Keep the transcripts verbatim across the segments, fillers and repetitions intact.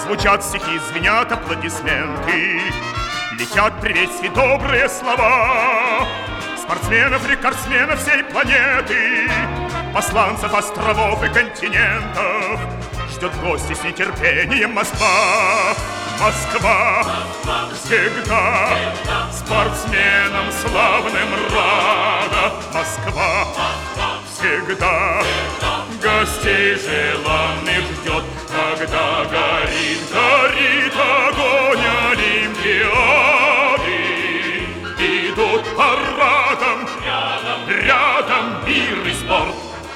Звучат стихи, звенят аплодисменты, летят приветствия добрые слова спортсменов, рекордсменов всей планеты, посланцев островов и континентов. Ждет гости с нетерпением Москва. Москва, Москва всегда, всегда спортсменам славным рада. Москва, Москва всегда, всегда гостей желанных ждет, когда горит, горит огонь Олимпиады. Идут парадом, рядом, рядом мир и спорт.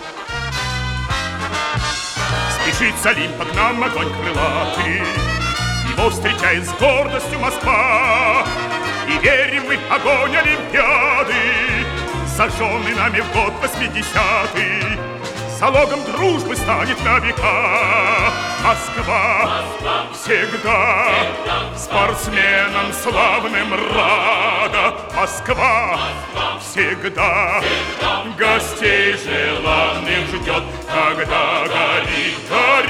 Спешит с Олимпа к нам огонь крылатый, его встречает с гордостью Москва. И верим мы, огонь Олимпиады, зажженный нами в год восьмидесятый, залогом дружбы станет на века. Москва, Москва всегда, всегда спортсменам славным рада. Москва, Москва всегда, всегда гостей желанных ждет, когда горит, горит